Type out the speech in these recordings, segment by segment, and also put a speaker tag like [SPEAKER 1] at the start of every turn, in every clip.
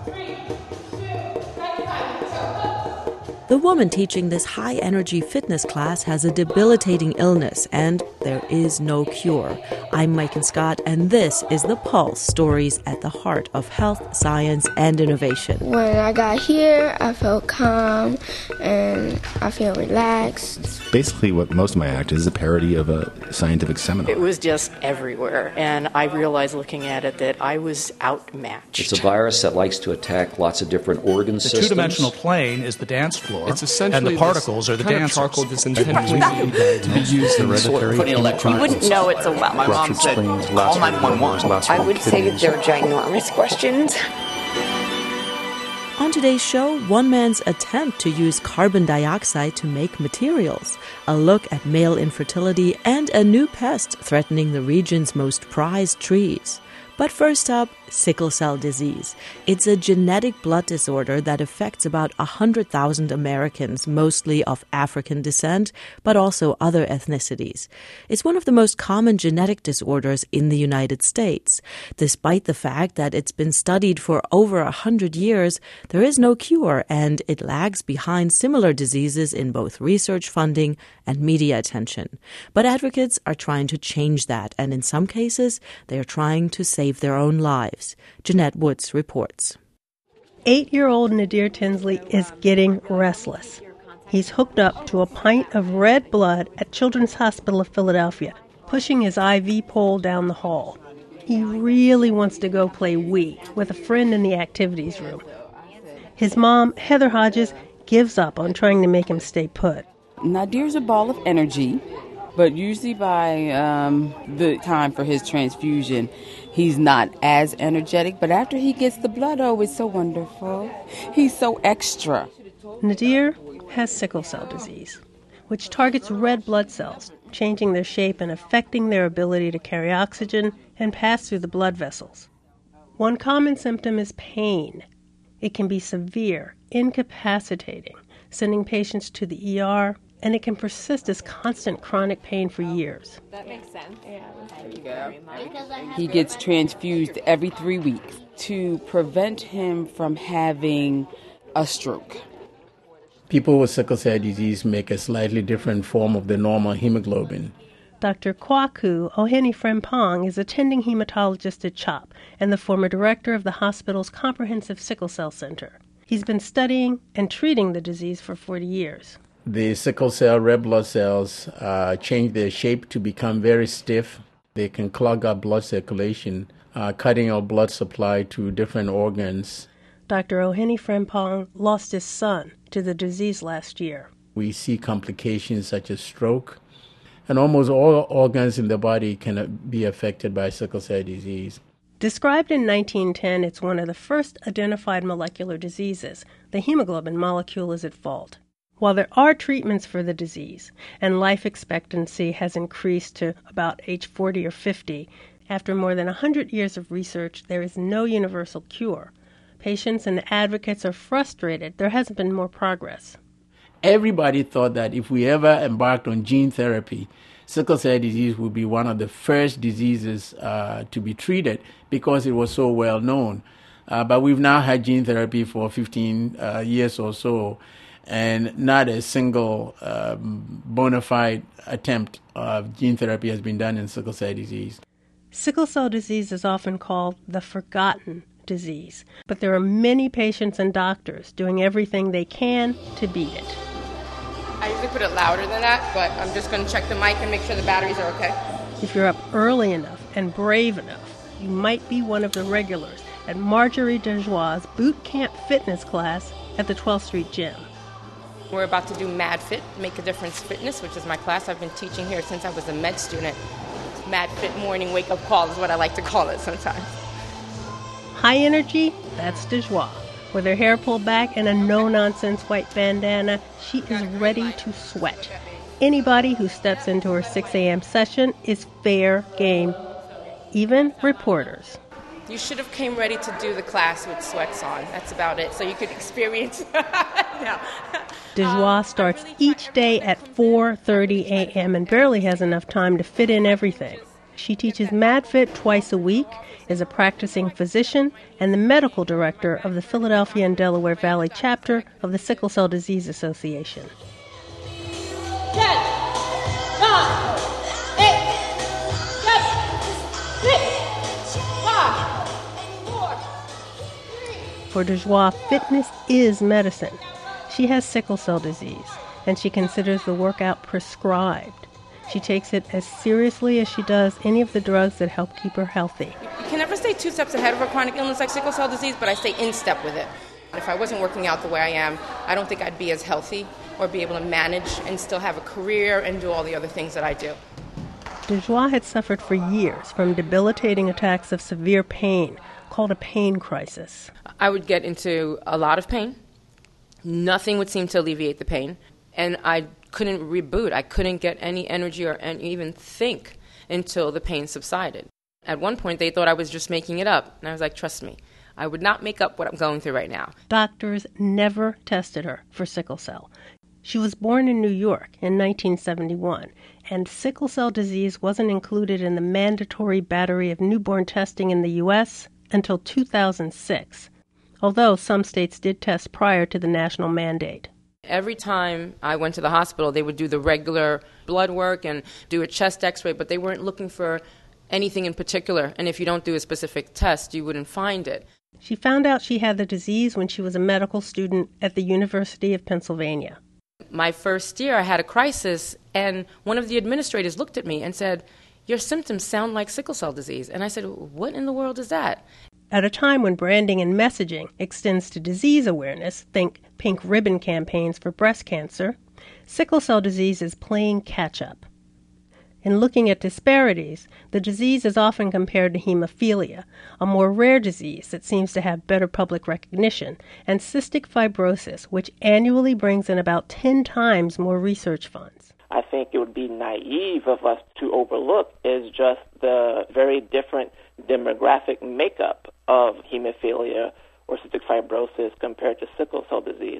[SPEAKER 1] The woman teaching this high-energy fitness class has a debilitating illness, and there is no cure. I'm Mike and Scott, and this is The Pulse, stories at the heart of health, science, and innovation.
[SPEAKER 2] When I got here, I felt calm, and I feel relaxed.
[SPEAKER 3] Basically, what most of my act is a parody of a scientific seminar.
[SPEAKER 4] It was just everywhere, and I realized looking at it that I was outmatched.
[SPEAKER 5] It's a virus that likes to attack lots of different organ systems.
[SPEAKER 6] The two-dimensional plane is the dance floor.
[SPEAKER 7] It's essentially
[SPEAKER 6] and the particles are the dancers.
[SPEAKER 7] Charcoal that's intended to be used in hereditary.
[SPEAKER 4] You wouldn't know it's a well.
[SPEAKER 8] My mom said, call 911.
[SPEAKER 9] I would say that they're ginormous questions.
[SPEAKER 1] On today's show, one man's attempt to use carbon dioxide to make materials, a look at male infertility, and a new pest threatening the region's most prized trees. But first up, sickle cell disease. It's a genetic blood disorder that affects about 100,000 Americans, mostly of African descent, but also other ethnicities. It's one of the most common genetic disorders in the United States. Despite the fact that it's been studied for over 100 years, there is no cure, and it lags behind similar diseases in both research funding and media attention. But advocates are trying to change that, and in some cases, they are trying to save their own lives. Jeanette Woods reports.
[SPEAKER 10] 8-year-old Nadir Tinsley is getting restless. He's hooked up to a pint of red blood at Children's Hospital of Philadelphia, pushing his IV pole down the hall. He really wants to go play Wii with a friend in the activities room. His mom, Heather Hodges, gives up on trying to make him stay put.
[SPEAKER 11] Nadir's a ball of energy, but usually by the time for his transfusion, he's not as energetic. But after he gets the blood, oh, it's so wonderful. He's so extra.
[SPEAKER 10] Nadir has sickle cell disease, which targets red blood cells, changing their shape and affecting their ability to carry oxygen and pass through the blood vessels. One common symptom is pain. It can be severe, incapacitating, sending patients to the ER, and it can persist as constant chronic pain for years.
[SPEAKER 12] That makes sense.
[SPEAKER 11] He gets transfused every 3 weeks to prevent him from having a stroke.
[SPEAKER 13] People with sickle cell disease make a slightly different form of the normal hemoglobin.
[SPEAKER 10] Dr. Kwaku Ohene-Frimpong is attending hematologist at CHOP and the former director of the hospital's Comprehensive Sickle Cell Center. He's been studying and treating the disease for 40 years.
[SPEAKER 13] The sickle cell red blood cells change their shape to become very stiff. They can clog up blood circulation, cutting our blood supply to different organs.
[SPEAKER 10] Dr. Ohene-Frimpong lost his son to the disease last year.
[SPEAKER 13] We see complications such as stroke, and almost all organs in the body can be affected by sickle cell disease.
[SPEAKER 10] Described in 1910, it's one of the first identified molecular diseases. The hemoglobin molecule is at fault. While there are treatments for the disease, and life expectancy has increased to about age 40 or 50, after more than 100 years of research, there is no universal cure. Patients and advocates are frustrated there hasn't been more progress.
[SPEAKER 13] Everybody thought that if we ever embarked on gene therapy, sickle cell disease would be one of the first diseases to be treated because it was so well known. But we've now had gene therapy for 15 years or so, and not a single bona fide attempt of gene therapy has been done in sickle cell disease.
[SPEAKER 10] Sickle cell disease is often called the forgotten disease, but there are many patients and doctors doing everything they can to beat it.
[SPEAKER 12] I usually put it louder than that, but I'm just going to check the mic and make sure the batteries are okay.
[SPEAKER 10] If you're up early enough and brave enough, you might be one of the regulars at Marjorie DeJoie's boot camp fitness class at the 12th Street Gym.
[SPEAKER 12] We're about to do Mad Fit, Make a Difference Fitness, which is my class I've been teaching here since I was a med student. Mad Fit morning wake-up call is what I like to call it sometimes.
[SPEAKER 10] High energy, that's DeJoie. With her hair pulled back and a no-nonsense white bandana, she is ready to sweat. Anybody who steps into her 6 a.m. session is fair game, even reporters.
[SPEAKER 12] You should have came ready to do the class with sweats on. That's about it, so you could experience. No.
[SPEAKER 10] DeJoie starts each day at 4:30 a.m. and barely has enough time to fit in everything. She teaches MadFit twice a week, is a practicing physician, and the medical director of the Philadelphia and Delaware Valley chapter of the Sickle Cell Disease Association.
[SPEAKER 14] 10, 9, 8, 7, 6, 5, 4, 3.
[SPEAKER 10] For DeJoie, fitness is medicine. She has sickle cell disease, and she considers the workout prescribed. She takes it as seriously as she does any of the drugs that help keep her healthy.
[SPEAKER 12] You can never stay 2 steps ahead of a chronic illness like sickle cell disease, but I stay in step with it. If I wasn't working out the way I am, I don't think I'd be as healthy or be able to manage and still have a career and do all the other things that I do.
[SPEAKER 10] DeJoie had suffered for years from debilitating attacks of severe pain, called a pain crisis.
[SPEAKER 12] I would get into a lot of pain. Nothing would seem to alleviate the pain, and I couldn't reboot. I couldn't get any energy or even think until the pain subsided. At one point, they thought I was just making it up, and I was like, trust me, I would not make up what I'm going through right now.
[SPEAKER 10] Doctors never tested her for sickle cell. She was born in New York in 1971, and sickle cell disease wasn't included in the mandatory battery of newborn testing in the U.S. until 2006, although some states did test prior to the national mandate.
[SPEAKER 12] Every time I went to the hospital, they would do the regular blood work and do a chest x-ray, but they weren't looking for anything in particular. And if you don't do a specific test, you wouldn't find it.
[SPEAKER 10] She found out she had the disease when she was a medical student at the University of Pennsylvania.
[SPEAKER 12] My first year, I had a crisis, and one of the administrators looked at me and said, "Your symptoms sound like sickle cell disease." And I said, "What in the world is that?"
[SPEAKER 10] At a time when branding and messaging extends to disease awareness, think pink ribbon campaigns for breast cancer, sickle cell disease is playing catch-up. In looking at disparities, the disease is often compared to hemophilia, a more rare disease that seems to have better public recognition, and cystic fibrosis, which annually brings in about 10 times more research funds.
[SPEAKER 15] I think it would be naive of us to overlook is just the very different demographic makeup of hemophilia or cystic fibrosis compared to sickle cell disease.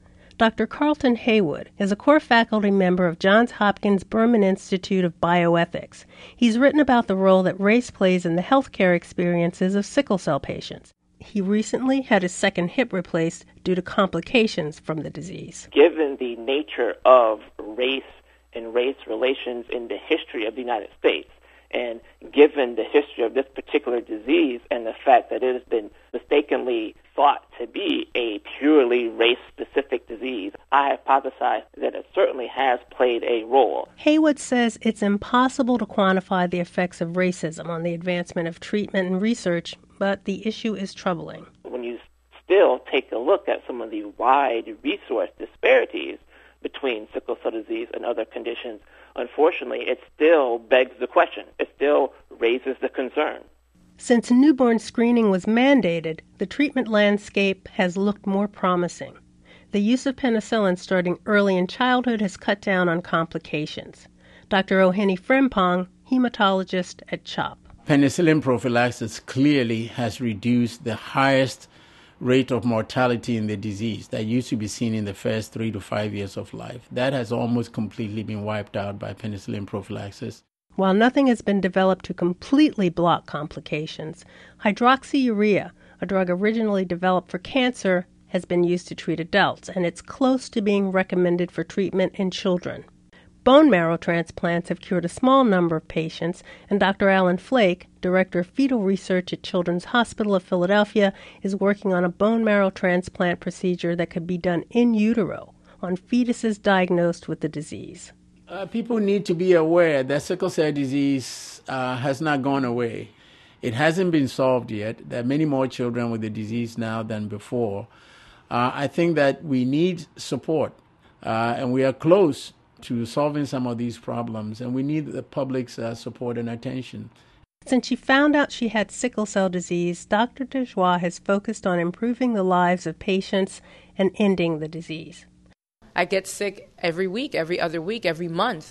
[SPEAKER 10] Dr. Carlton Haywood is a core faculty member of Johns Hopkins Berman Institute of Bioethics. He's written about the role that race plays in the healthcare experiences of sickle cell patients. He recently had his second hip replaced due to complications from the disease.
[SPEAKER 15] Given the nature of race and race relations in the history of the United States, and given the history of this particular disease and the fact that it has been mistakenly thought to be a purely race-specific disease, I hypothesize that it certainly has played a role.
[SPEAKER 10] Haywood says it's impossible to quantify the effects of racism on the advancement of treatment and research, but the issue is troubling.
[SPEAKER 15] When you still take a look at some of the wide resource disparities between sickle cell disease and other conditions, unfortunately, it still begs the question. It still raises the concern.
[SPEAKER 10] Since newborn screening was mandated, the treatment landscape has looked more promising. The use of penicillin starting early in childhood has cut down on complications. Dr. Ohene Frimpong, hematologist at CHOP.
[SPEAKER 13] Penicillin prophylaxis clearly has reduced the highest rate of mortality in the disease that used to be seen in the first 3 to 5 years of life. That has almost completely been wiped out by penicillin prophylaxis.
[SPEAKER 10] While nothing has been developed to completely block complications, hydroxyurea, a drug originally developed for cancer, has been used to treat adults, and it's close to being recommended for treatment in children. Bone marrow transplants have cured a small number of patients, and Dr. Alan Flake, Director of Fetal Research at Children's Hospital of Philadelphia, is working on a bone marrow transplant procedure that could be done in utero on fetuses diagnosed with the disease.
[SPEAKER 13] People need to be aware that sickle cell disease has not gone away. It hasn't been solved yet. There are many more children with the disease now than before. I think that we need support, and we are close to solving some of these problems, and we need the public's support and attention.
[SPEAKER 10] Since she found out she had sickle cell disease, Dr. DeJoie has focused on improving the lives of patients and ending the disease.
[SPEAKER 12] I get sick every week, every other week, every month,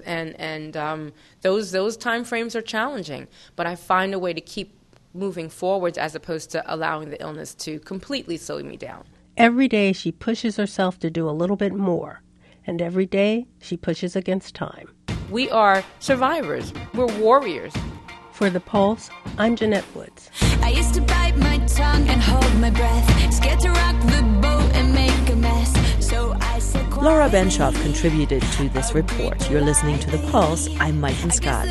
[SPEAKER 12] and those time frames are challenging. But I find a way to keep moving forwards as opposed to allowing the illness to completely slow me down.
[SPEAKER 10] Every day she pushes herself to do a little bit more, and every day she pushes against time.
[SPEAKER 12] We are survivors. We're warriors.
[SPEAKER 10] For The Pulse, I'm Jeanette Woods.
[SPEAKER 16] I used to bite my tongue and hold my breath, scared to rock the boat and make a mess. So I said,
[SPEAKER 1] Laura Benshoff contributed to this report. You're listening to The Pulse. I'm Megan Scott.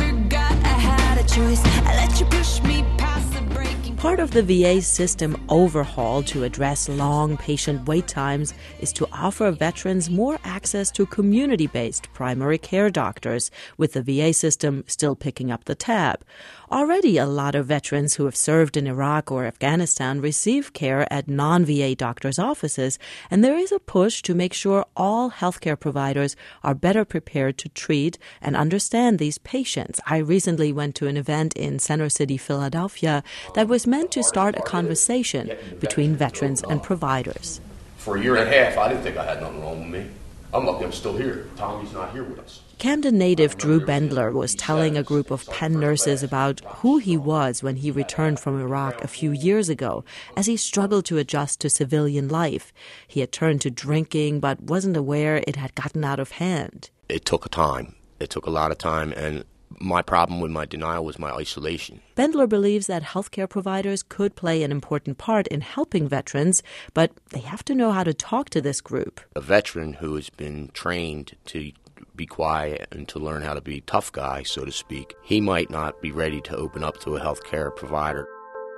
[SPEAKER 1] Part of the VA system overhaul to address long patient wait times is to offer veterans more access to community-based primary care doctors, with the VA system still picking up the tab. Already, a lot of veterans who have served in Iraq or Afghanistan receive care at non-VA doctors' offices, and there is a push to make sure all healthcare providers are better prepared to treat and understand these patients. I recently went to an event in Center City, Philadelphia, that was meant to start a conversation between veterans and providers.
[SPEAKER 17] For a year and a half, I didn't think I had nothing wrong with me. I'm lucky I'm still here. Tommy's not here with us.
[SPEAKER 1] Camden native Drew Bendler was telling a group of Penn nurses about who he was when he returned from Iraq a few years ago, as he struggled to adjust to civilian life. He had turned to drinking, but wasn't aware it had gotten out of hand.
[SPEAKER 17] It took time. It took a lot of time, and my problem with my denial was my isolation.
[SPEAKER 1] Bendler believes that healthcare providers could play an important part in helping veterans, but they have to know how to talk to this group.
[SPEAKER 17] A veteran who has been trained to be quiet and to learn how to be a tough guy, so to speak, he might not be ready to open up to a healthcare provider.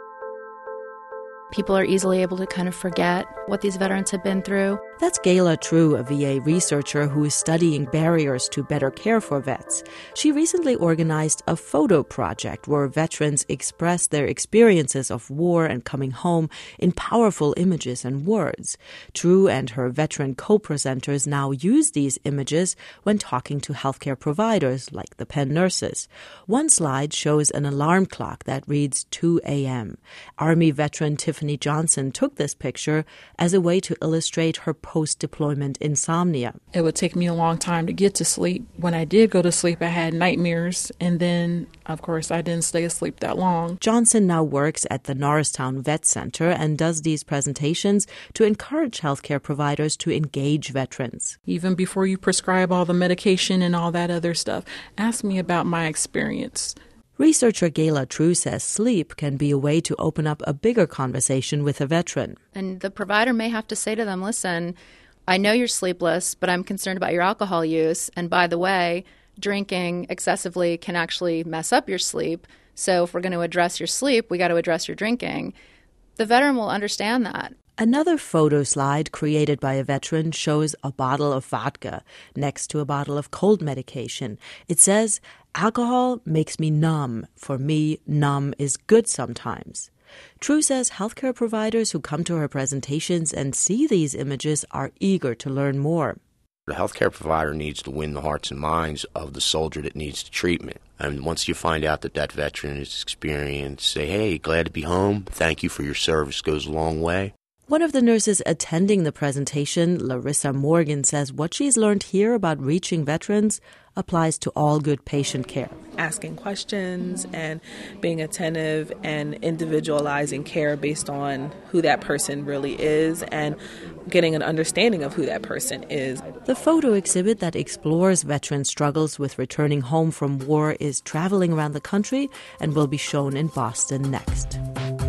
[SPEAKER 18] People are easily able to kind of forget what these veterans have been through.
[SPEAKER 1] That's Gayla True, a VA researcher who is studying barriers to better care for vets. She recently organized a photo project where veterans express their experiences of war and coming home in powerful images and words. True and her veteran co-presenters now use these images when talking to healthcare providers like the Penn nurses. One slide shows an alarm clock that reads 2 a.m. Army veteran Tiffany Johnson took this picture as a way to illustrate her post-deployment insomnia.
[SPEAKER 19] It would take me a long time to get to sleep. When I did go to sleep, I had nightmares, and then, of course, I didn't stay asleep that long.
[SPEAKER 1] Johnson now works at the Norristown Vet Center and does these presentations to encourage healthcare providers to engage veterans.
[SPEAKER 19] Even before you prescribe all the medication and all that other stuff, ask me about my experience.
[SPEAKER 1] Researcher Gayla True says sleep can be a way to open up a bigger conversation with a veteran.
[SPEAKER 18] And the provider may have to say to them, listen, I know you're sleepless, but I'm concerned about your alcohol use. And by the way, drinking excessively can actually mess up your sleep. So if we're going to address your sleep, we got to address your drinking. The veteran will understand that.
[SPEAKER 1] Another photo slide created by a veteran shows a bottle of vodka next to a bottle of cold medication. It says, "Alcohol makes me numb. For me, numb is good sometimes." True says healthcare providers who come to her presentations and see these images are eager to learn more.
[SPEAKER 17] The healthcare provider needs to win the hearts and minds of the soldier that needs the treatment. And once you find out that that veteran is experienced, say, hey, glad to be home. Thank you for your service. Goes a long way.
[SPEAKER 1] One of the nurses attending the presentation, Larissa Morgan, says what she's learned here about reaching veterans applies to all good patient care.
[SPEAKER 20] Asking questions and being attentive and individualizing care based on who that person really is and getting an understanding of who that person is.
[SPEAKER 1] The photo exhibit that explores veteran struggles with returning home from war is traveling around the country and will be shown in Boston next.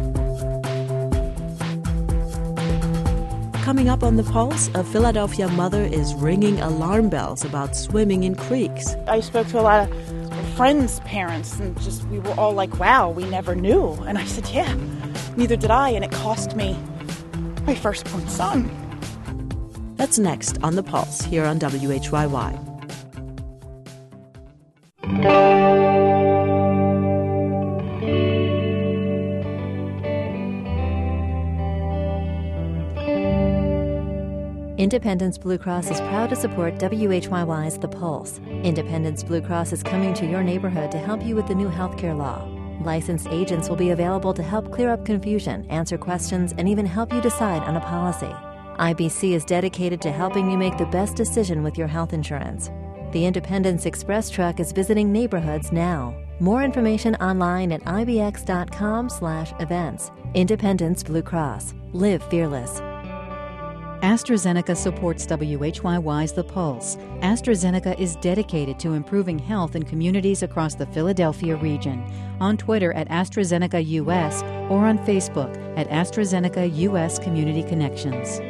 [SPEAKER 1] Coming up on The Pulse, a Philadelphia mother is ringing alarm bells about swimming in creeks.
[SPEAKER 21] I spoke to a lot of friends' parents, and we were all like, wow, we never knew. And I said, yeah, neither did I, and it cost me my firstborn son.
[SPEAKER 1] That's next on The Pulse here on WHYY.
[SPEAKER 22] Independence Blue Cross is proud to support WHYY's The Pulse. Independence Blue Cross is coming to your neighborhood to help you with the new healthcare law. Licensed agents will be available to help clear up confusion, answer questions, and even help you decide on a policy. IBC is dedicated to helping you make the best decision with your health insurance. The Independence Express truck is visiting neighborhoods now. More information online at ibx.com/events. Independence Blue Cross. Live fearless.
[SPEAKER 2] AstraZeneca supports WHYY's The Pulse. AstraZeneca is dedicated to improving health in communities across the Philadelphia region. On Twitter at AstraZeneca US or on Facebook at AstraZeneca US Community Connections.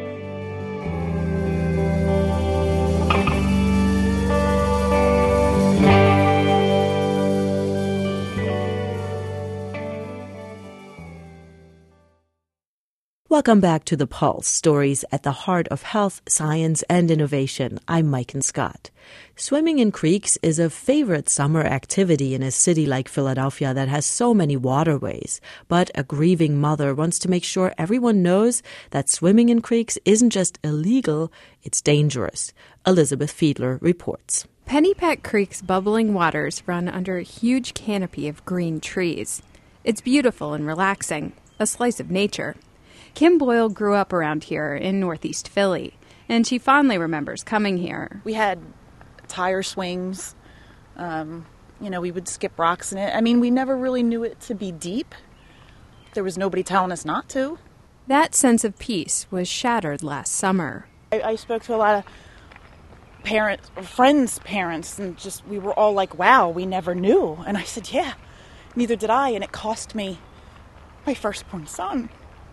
[SPEAKER 1] Welcome back to The Pulse, stories at the heart of health, science, and innovation. I'm Maiken Scott. Swimming in creeks is a favorite summer activity in a city like Philadelphia that has so many waterways. But a grieving mother wants to make sure everyone knows that swimming in creeks isn't just illegal, it's dangerous. Elizabeth Fiedler reports.
[SPEAKER 3] Pennypack Creek's bubbling waters run under a huge canopy of green trees. It's beautiful and relaxing, a slice of nature. Kim Boyle grew up around here in Northeast Philly, and she fondly remembers coming here.
[SPEAKER 21] We had tire swings. We would skip rocks in it. I mean, we never really knew it to be deep. There was nobody telling us not to.
[SPEAKER 3] That sense of peace was shattered last summer.
[SPEAKER 21] I spoke to a lot of friends' parents, and we were all like, wow, we never knew. And I said, yeah, neither did I, and it cost me my firstborn son.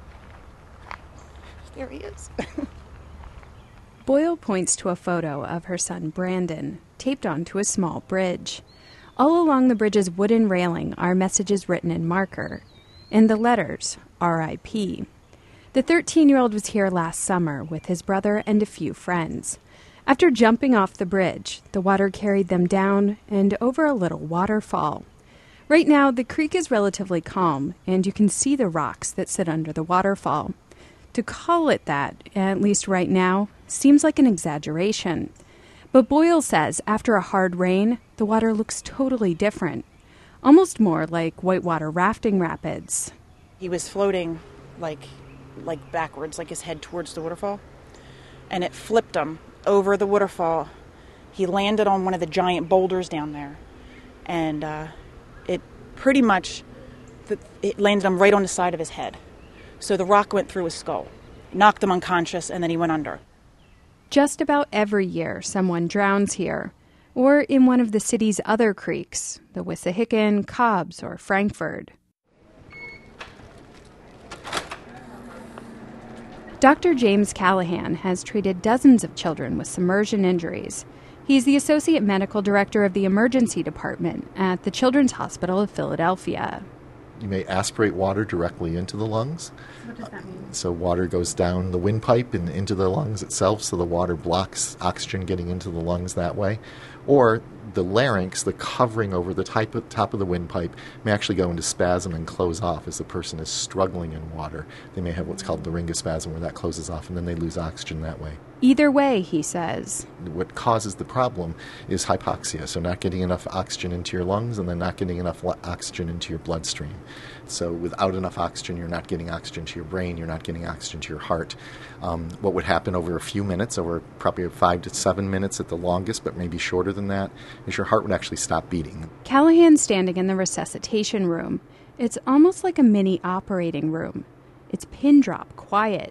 [SPEAKER 21] There he is.
[SPEAKER 3] Boyle points to a photo of her son Brandon, taped onto a small bridge. All along the bridge's wooden railing are messages written in marker, and the letters, R.I.P. The 13-year-old was here last summer with his brother and a few friends. After jumping off the bridge, the water carried them down and over a little waterfall. Right now, the creek is relatively calm, and you can see the rocks that sit under the waterfall. To call it that, at least right now, seems like an exaggeration. But Boyle says after a hard rain, the water looks totally different, almost more like whitewater rafting rapids.
[SPEAKER 21] He was floating like backwards, like his head towards the waterfall, and it flipped him over the waterfall. He landed on one of the giant boulders down there, and it landed him right on the side of his head. So the rock went through his skull, knocked him unconscious, and then he went under.
[SPEAKER 3] Just about every year, someone drowns here, or in one of the city's other creeks, the Wissahickon, Cobbs, or Frankford. Dr. James Callahan has treated dozens of children with submersion injuries. He's the Associate Medical Director of the Emergency Department at the Children's Hospital of Philadelphia.
[SPEAKER 23] You may aspirate water directly into the lungs.
[SPEAKER 3] What does that mean?
[SPEAKER 23] So water goes down the windpipe and into the lungs itself, so the water blocks oxygen getting into the lungs that way. Or the larynx, the covering over the top of the windpipe, may actually go into spasm and close off as the person is struggling in water. They may have what's called laryngospasm, where that closes off, and then they lose oxygen that way.
[SPEAKER 3] Either way, he says.
[SPEAKER 23] What causes the problem is hypoxia, so not getting enough oxygen into your lungs and then not getting enough oxygen into your bloodstream. So without enough oxygen, you're not getting oxygen to your brain, you're not getting oxygen to your heart. What would happen over a few minutes, over probably 5 to 7 minutes at the longest, but maybe shorter than that, is your heart would actually stop beating.
[SPEAKER 3] Callahan's standing in the resuscitation room. It's almost like a mini operating room. It's pin drop quiet.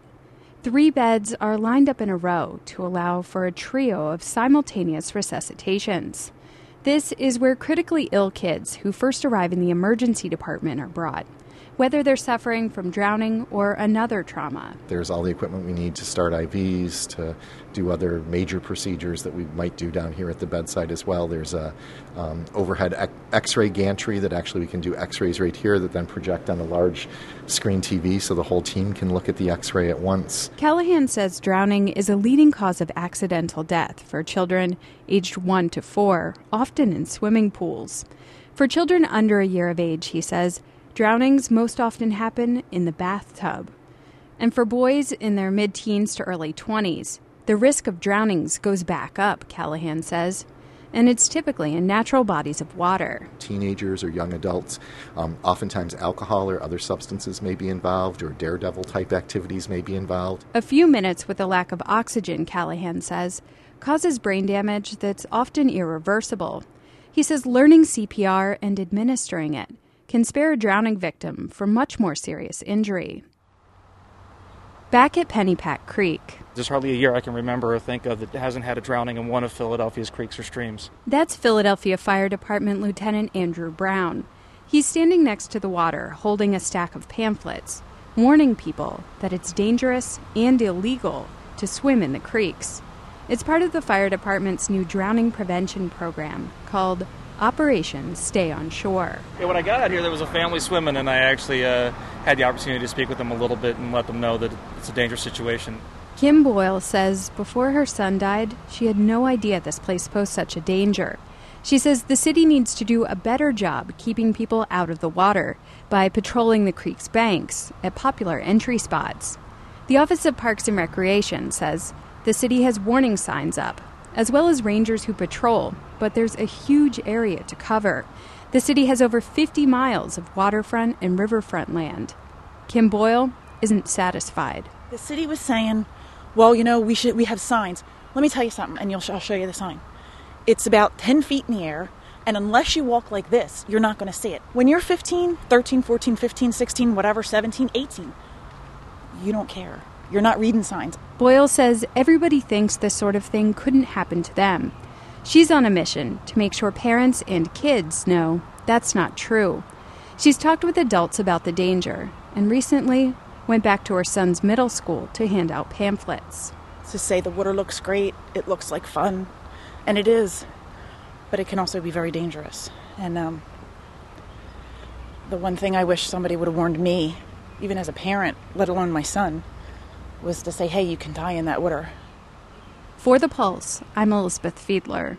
[SPEAKER 3] 3 beds are lined up in a row to allow for a trio of simultaneous resuscitations. This is where critically ill kids who first arrive in the emergency department are brought, whether they're suffering from drowning or another trauma.
[SPEAKER 23] There's all the equipment we need to start IVs, to do other major procedures that we might do down here at the bedside as well. There's a overhead X-ray gantry that actually we can do X-rays right here that then project on a large screen TV so the whole team can look at the X-ray at once.
[SPEAKER 3] Callahan says drowning is a leading cause of accidental death for children aged 1 to 4, often in swimming pools. For children under a year of age, he says, drownings most often happen in the bathtub. And for boys in their mid-teens to early 20s, the risk of drownings goes back up, Callahan says, and it's typically in natural bodies of water.
[SPEAKER 23] Teenagers or young adults, oftentimes alcohol or other substances may be involved, or daredevil-type activities may be involved.
[SPEAKER 3] A few minutes with a lack of oxygen, Callahan says, causes brain damage that's often irreversible. He says learning CPR and administering it can spare a drowning victim from much more serious injury. Back at Pennypack Creek,
[SPEAKER 5] There's hardly a year I can remember or think of that hasn't had a drowning in one of Philadelphia's creeks or streams.
[SPEAKER 3] That's Philadelphia Fire Department Lieutenant Andrew Brown. He's standing next to the water, holding a stack of pamphlets, warning people that it's dangerous and illegal to swim in the creeks. It's part of the fire department's new drowning prevention program called Operation Stay on Shore.
[SPEAKER 5] Yeah, when I got out here, there was a family swimming, and I actually had the opportunity to speak with them a little bit and let them know that it's a dangerous situation.
[SPEAKER 3] Kim Boyle says before her son died, she had no idea this place posed such a danger. She says the city needs to do a better job keeping people out of the water by patrolling the creek's banks at popular entry spots. The Office of Parks and Recreation says the city has warning signs up, as well as rangers who patrol, but there's a huge area to cover. The city has over 50 miles of waterfront and riverfront land. Kim Boyle isn't satisfied.
[SPEAKER 21] The city was saying, well, we have signs. Let me tell you something, and I'll show you the sign. It's about 10 feet in the air, and unless you walk like this, you're not going to see it. When you're 15, 13, 14, 15, 16, whatever, 17, 18, you don't care. You're not reading signs.
[SPEAKER 3] Boyle says everybody thinks this sort of thing couldn't happen to them. She's on a mission to make sure parents and kids know that's not true. She's talked with adults about the danger, and recently went back to her son's middle school to hand out pamphlets.
[SPEAKER 21] To say the water looks great, it looks like fun, and it is, but it can also be very dangerous. And the one thing I wish somebody would have warned me, even as a parent, let alone my son, was to say, hey, you can die in that water.
[SPEAKER 3] For The Pulse, I'm Elizabeth Fiedler.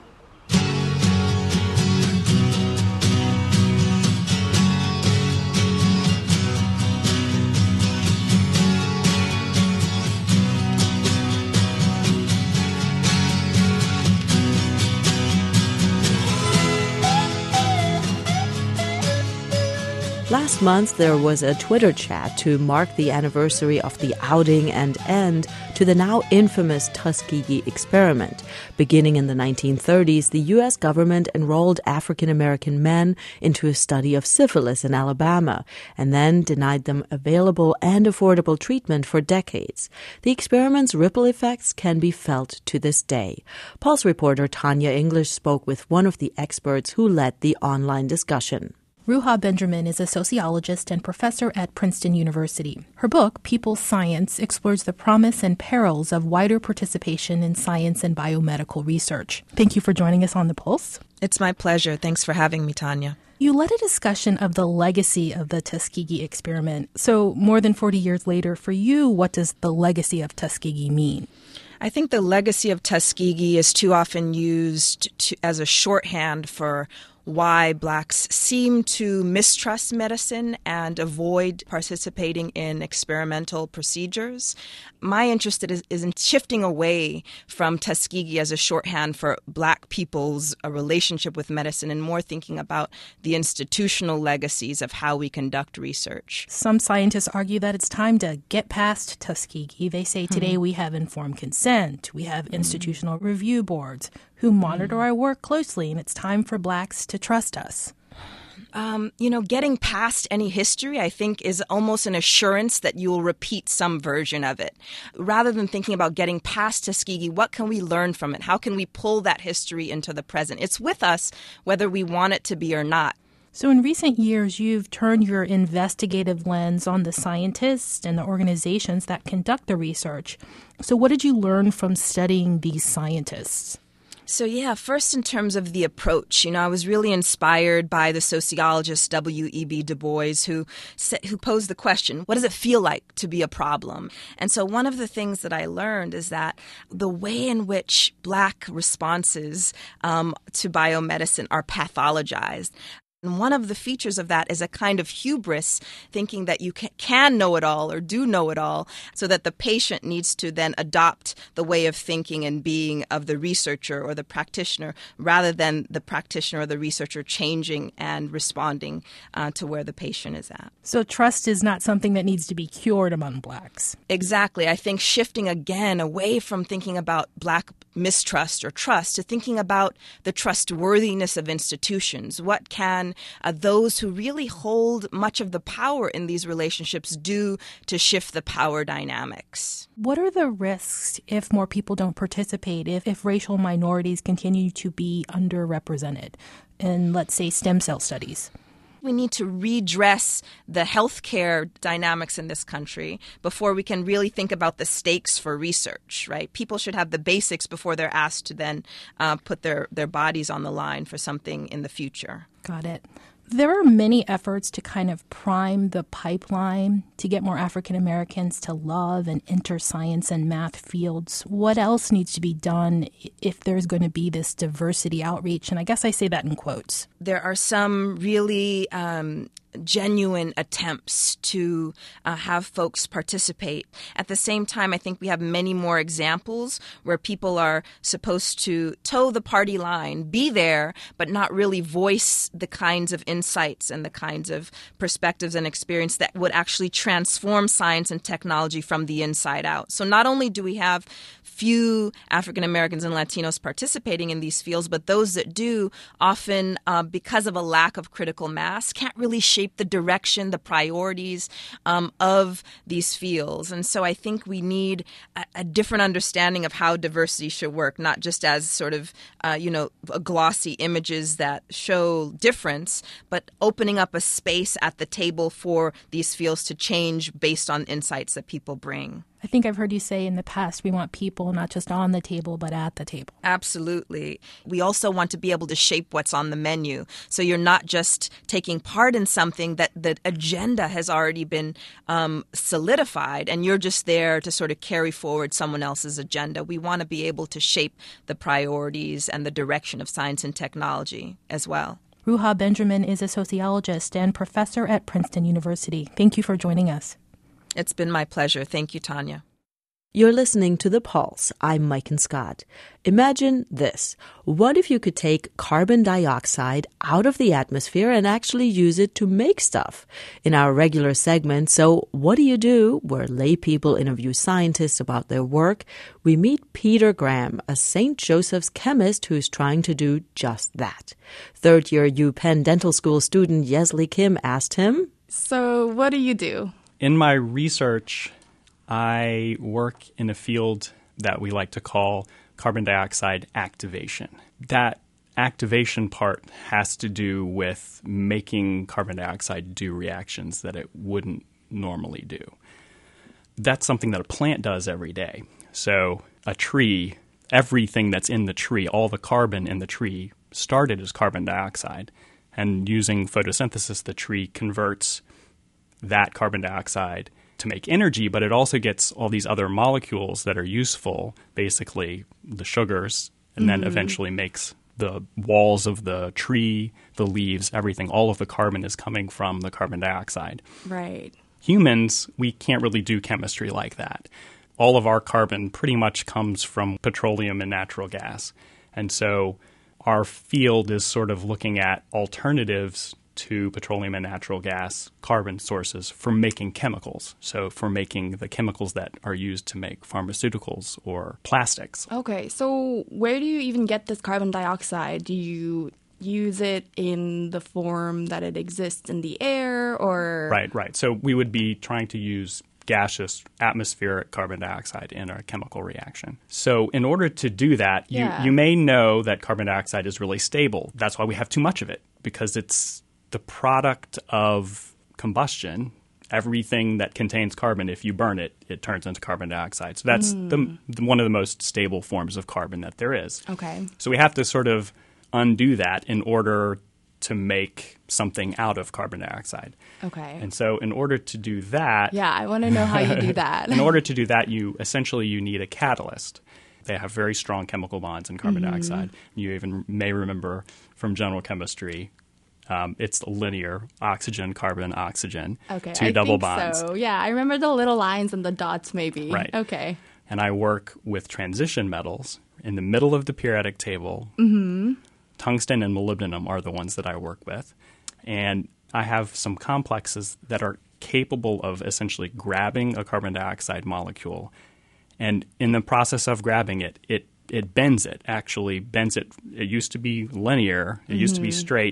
[SPEAKER 1] Last month, there was a Twitter chat to mark the anniversary of the outing and end to the now infamous Tuskegee experiment. Beginning in the 1930s, the U.S. government enrolled African-American men into a study of syphilis in Alabama and then denied them available and affordable treatment for decades. The experiment's ripple effects can be felt to this day. Pulse reporter Tanya English spoke with one of the experts who led the online discussion.
[SPEAKER 6] Ruha Benjamin is a sociologist and professor at Princeton University. Her book, People's Science, explores the promise and perils of wider participation in science and biomedical research. Thank you for joining us on The Pulse.
[SPEAKER 7] It's my pleasure. Thanks for having me, Tanya.
[SPEAKER 6] You led a discussion of the legacy of the Tuskegee experiment. So more than 40 years later, for you, what does the legacy of Tuskegee mean?
[SPEAKER 7] I think the legacy of Tuskegee is too often used as a shorthand for why blacks seem to mistrust medicine and avoid participating in experimental procedures. My interest is in shifting away from Tuskegee as a shorthand for black people's relationship with medicine and more thinking about the institutional legacies of how we conduct research.
[SPEAKER 6] Some scientists argue that it's time to get past Tuskegee. They say today we have informed consent, we have institutional review boards who monitor our work closely, and it's time for blacks to trust us.
[SPEAKER 7] Getting past any history, I think, is almost an assurance that you will repeat some version of it. Rather than thinking about getting past Tuskegee, what can we learn from it? How can we pull that history into the present? It's with us whether we want it to be or not.
[SPEAKER 6] So in recent years, you've turned your investigative lens on the scientists and the organizations that conduct the research. So what did you learn from studying these scientists?
[SPEAKER 7] So, first in terms of the approach, I was really inspired by the sociologist W.E.B. Du Bois, who posed the question, what does it feel like to be a problem? And so one of the things that I learned is that the way in which black responses to biomedicine are pathologized. And one of the features of that is a kind of hubris, thinking that you can know it all or do know it all, so that the patient needs to then adopt the way of thinking and being of the researcher or the practitioner, rather than the practitioner or the researcher changing and responding to where the patient is at.
[SPEAKER 6] So trust is not something that needs to be cured among blacks.
[SPEAKER 7] Exactly. I think shifting again away from thinking about black mistrust or trust to thinking about the trustworthiness of institutions. What can those who really hold much of the power in these relationships do to shift the power dynamics.
[SPEAKER 6] What are the risks if more people don't participate, if racial minorities continue to be underrepresented in, let's say, stem cell studies?
[SPEAKER 7] We need to redress the healthcare dynamics in this country before we can really think about the stakes for research, right? People should have the basics before they're asked to then put their bodies on the line for something in the future.
[SPEAKER 6] Got it. There are many efforts to kind of prime the pipeline to get more African Americans to love and enter science and math fields. What else needs to be done if there's going to be this diversity outreach? And I guess I say that in quotes.
[SPEAKER 7] There are some really genuine attempts to have folks participate. At the same time, I think we have many more examples where people are supposed to toe the party line, be there, but not really voice the kinds of insights and the kinds of perspectives and experience that would actually transform science and technology from the inside out. So not only do we have few African Americans and Latinos participating in these fields, but those that do often, because of a lack of critical mass, can't really shape the direction, the priorities of these fields. And so I think we need a different understanding of how diversity should work, not just as sort of, glossy images that show difference, but opening up a space at the table for these fields to change based on insights that people bring.
[SPEAKER 6] I think I've heard you say in the past, we want people not just on the table, but at the table.
[SPEAKER 7] Absolutely. We also want to be able to shape what's on the menu. So you're not just taking part in something that the agenda has already been solidified, and you're just there to sort of carry forward someone else's agenda. We want to be able to shape the priorities and the direction of science and technology as well.
[SPEAKER 6] Ruha Benjamin is a sociologist and professor at Princeton University. Thank you for joining us.
[SPEAKER 7] It's been my pleasure. Thank you, Tanya.
[SPEAKER 1] You're listening to The Pulse. I'm Maiken Scott. Imagine this. What if you could take carbon dioxide out of the atmosphere and actually use it to make stuff? In our regular segment, So What Do You Do?, where lay people interview scientists about their work, we meet Peter Graham, a St. Joseph's chemist who's trying to do just that. Third-year UPenn Dental School student Yesley Kim asked him,
[SPEAKER 4] So what do you do?
[SPEAKER 8] In my research, I work in a field that we like to call carbon dioxide activation. That activation part has to do with making carbon dioxide do reactions that it wouldn't normally do. That's something that a plant does every day. So a tree, everything that's in the tree, all the carbon in the tree started as carbon dioxide. And using photosynthesis, the tree converts that carbon dioxide to make energy, but it also gets all these other molecules that are useful, basically the sugars, and then eventually makes the walls of the tree, the leaves, everything. All of the carbon is coming from the carbon dioxide.
[SPEAKER 4] Right.
[SPEAKER 8] Humans, we can't really do chemistry like that. All of our carbon pretty much comes from petroleum and natural gas. And so our field is sort of looking at alternatives to petroleum and natural gas carbon sources for making chemicals. So for making the chemicals that are used to make pharmaceuticals or plastics.
[SPEAKER 4] Okay, so where do you even get this carbon dioxide? Do you use it in the form that it exists in the air or?
[SPEAKER 8] Right. So we would be trying to use gaseous atmospheric carbon dioxide in a chemical reaction. So in order to do that, you may know that carbon dioxide is really stable. That's why we have too much of it, because it's the product of combustion. Everything that contains carbon, if you burn it, it turns into carbon dioxide. So that's one of the most stable forms of carbon that there is.
[SPEAKER 4] Okay.
[SPEAKER 8] So we have to sort of undo that in order to make something out of carbon dioxide.
[SPEAKER 4] Okay.
[SPEAKER 8] And so in order to do that...
[SPEAKER 4] Yeah, I want to know how you do that.
[SPEAKER 8] In order to do that, you need a catalyst. They have very strong chemical bonds in carbon dioxide. You even may remember from general chemistry, it's linear, oxygen, carbon, oxygen, two double bonds.
[SPEAKER 4] So. Yeah, I remember the little lines and the dots maybe.
[SPEAKER 8] Right.
[SPEAKER 4] Okay.
[SPEAKER 8] And I work with transition metals in the middle of the periodic table. Tungsten and molybdenum are the ones that I work with. And I have some complexes that are capable of essentially grabbing a carbon dioxide molecule. And in the process of grabbing it, it bends it, actually bends it. It used to be linear. It used to be straight.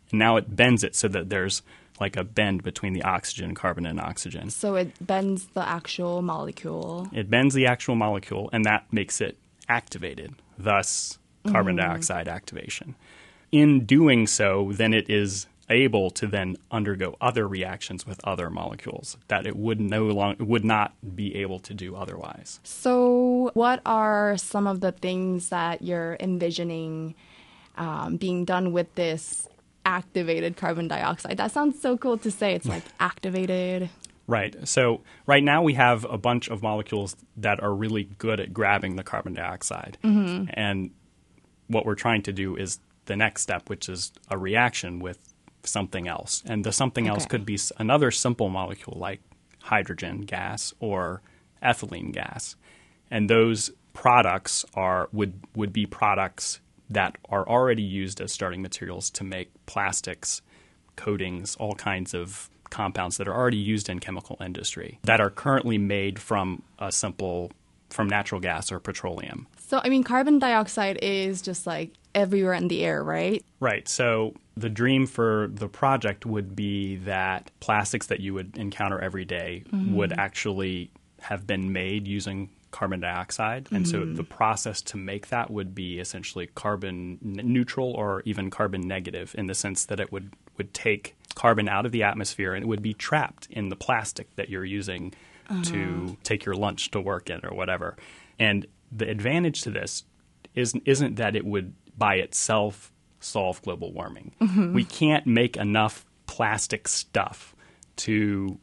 [SPEAKER 8] And now it bends it so that there's like a bend between the oxygen, carbon, and oxygen.
[SPEAKER 4] So it bends the actual molecule.
[SPEAKER 8] It bends the actual molecule, and that makes it activated, thus carbon dioxide activation. In doing so, then it is able to then undergo other reactions with other molecules that it would not be able to do otherwise.
[SPEAKER 4] So what are some of the things that you're envisioning being done with this activated carbon dioxide? That sounds so cool to say. It's like activated.
[SPEAKER 8] Right. So right now we have a bunch of molecules that are really good at grabbing the carbon dioxide. And what we're trying to do is the next step, which is a reaction with something else. And the something else could be another simple molecule like hydrogen gas or ethylene gas. And those products would be products that are already used as starting materials to make plastics, coatings, all kinds of compounds that are already used in chemical industry that are currently made from natural gas or petroleum.
[SPEAKER 4] So, I mean, carbon dioxide is just like everywhere in the air, right?
[SPEAKER 8] Right. So the dream for the project would be that plastics that you would encounter every day would actually have been made using carbon dioxide. And so the process to make that would be essentially carbon neutral or even carbon negative, in the sense that it would take carbon out of the atmosphere and it would be trapped in the plastic that you're using to take your lunch to work in or whatever. And the advantage to this isn't that it would by itself solve global warming. We can't make enough plastic stuff to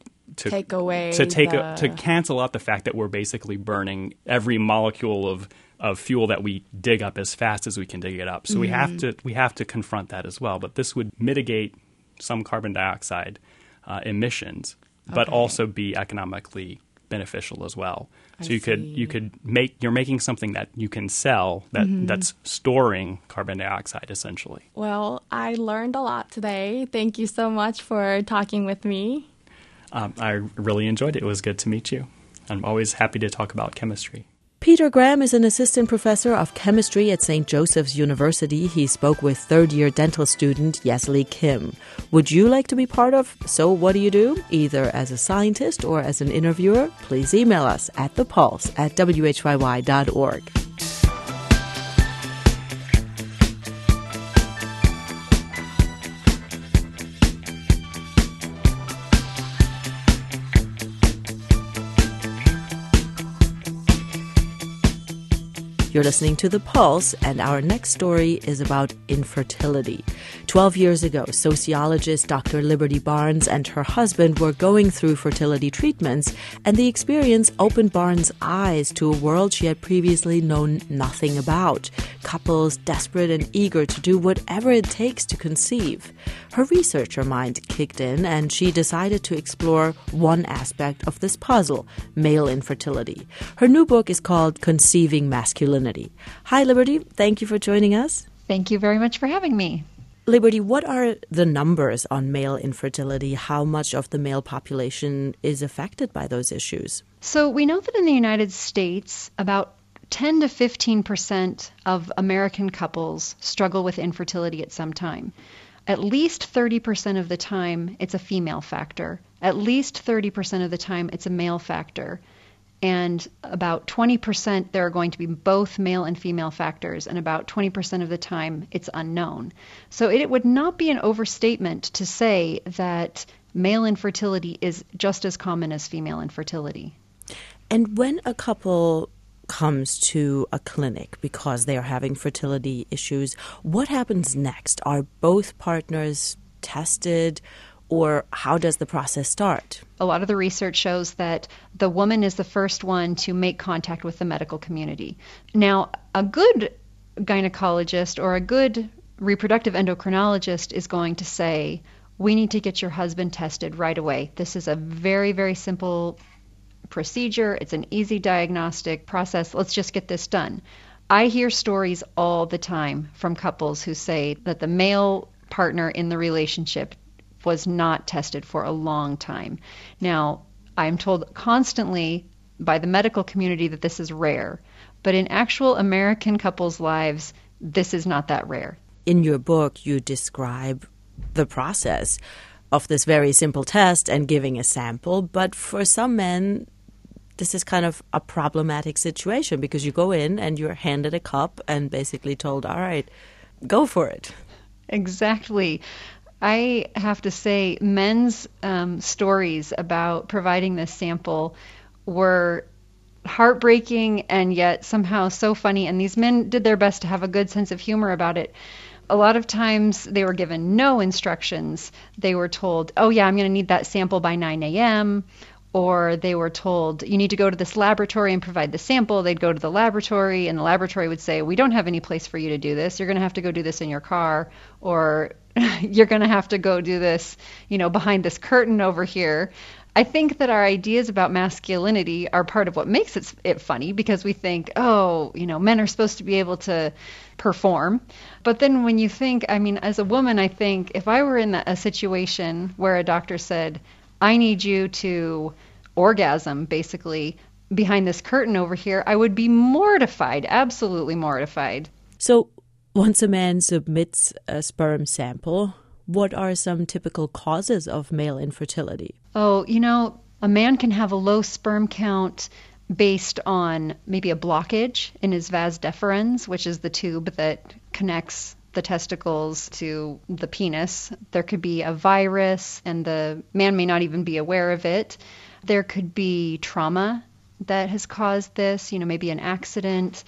[SPEAKER 8] cancel out the fact that we're basically burning every molecule of fuel that we dig up as fast as we can dig it up. So we have to confront that as well. But this would mitigate some carbon dioxide emissions, but also be economically beneficial as well. So you're making something that you can sell that's storing carbon dioxide essentially.
[SPEAKER 4] Well, I learned a lot today. Thank you so much for talking with me.
[SPEAKER 8] I really enjoyed it. It was good to meet you. I'm always happy to talk about chemistry.
[SPEAKER 1] Peter Graham is an assistant professor of chemistry at St. Joseph's University. He spoke with third-year dental student Yesli Kim. Would you like to be part of So What Do You Do? Either as a scientist or as an interviewer? Please email us at thepulse@whyy.org. You're listening to The Pulse, and our next story is about infertility. 12 years ago, sociologist Dr. Liberty Barnes and her husband were going through fertility treatments, and the experience opened Barnes' eyes to a world she had previously known nothing about. Couples desperate and eager to do whatever it takes to conceive. Her researcher mind kicked in, and she decided to explore one aspect of this puzzle, male infertility. Her new book is called Conceiving Masculinity. Hi, Liberty. Thank you for joining us.
[SPEAKER 9] Thank you very much for having me.
[SPEAKER 1] Liberty, what are the numbers on male infertility? How much of the male population is affected by those issues?
[SPEAKER 9] So we know that in the United States, about 10 to 15% of American couples struggle with infertility at some time. At least 30% of the time, it's a female factor. At least 30% of the time, it's a male factor. And about 20% there are going to be both male and female factors, and about 20% of the time it's unknown. So it would not be an overstatement to say that male infertility is just as common as female infertility.
[SPEAKER 1] And when a couple comes to a clinic because they are having fertility issues, what happens next? Are both partners tested? Or how does the process start?
[SPEAKER 9] A lot of the research shows that the woman is the first one to make contact with the medical community. Now, a good gynecologist or a good reproductive endocrinologist is going to say, we need to get your husband tested right away. This is a very, very simple procedure. It's an easy diagnostic process. Let's just get this done. I hear stories all the time from couples who say that the male partner in the relationship was not tested for a long time. Now, I'm told constantly by the medical community that this is rare, but in actual American couples' lives, this is not that rare.
[SPEAKER 1] In your book, you describe the process of this very simple test and giving a sample. But for some men, this is kind of a problematic situation because you go in and you're handed a cup and basically told, all right, go for it.
[SPEAKER 9] Exactly. I have to say, men's stories about providing this sample were heartbreaking and yet somehow so funny. And these men did their best to have a good sense of humor about it. A lot of times they were given no instructions. They were told, oh yeah, I'm going to need that sample by 9 a.m. Or they were told, you need to go to this laboratory and provide the sample. They'd go to the laboratory and the laboratory would say, we don't have any place for you to do this. You're going to have to go do this in your car, or you're going to have to go do this, behind this curtain over here. I think that our ideas about masculinity are part of what makes it funny, because we think, men are supposed to be able to perform. But then when you think, as a woman, I think if I were in a situation where a doctor said, I need you to orgasm, basically, behind this curtain over here, I would be mortified, absolutely mortified.
[SPEAKER 1] So once a man submits a sperm sample, what are some typical causes of male infertility?
[SPEAKER 9] Oh, a man can have a low sperm count based on maybe a blockage in his vas deferens, which is the tube that connects the testicles to the penis. There could be a virus, and the man may not even be aware of it. There could be trauma that has caused this, maybe an accident.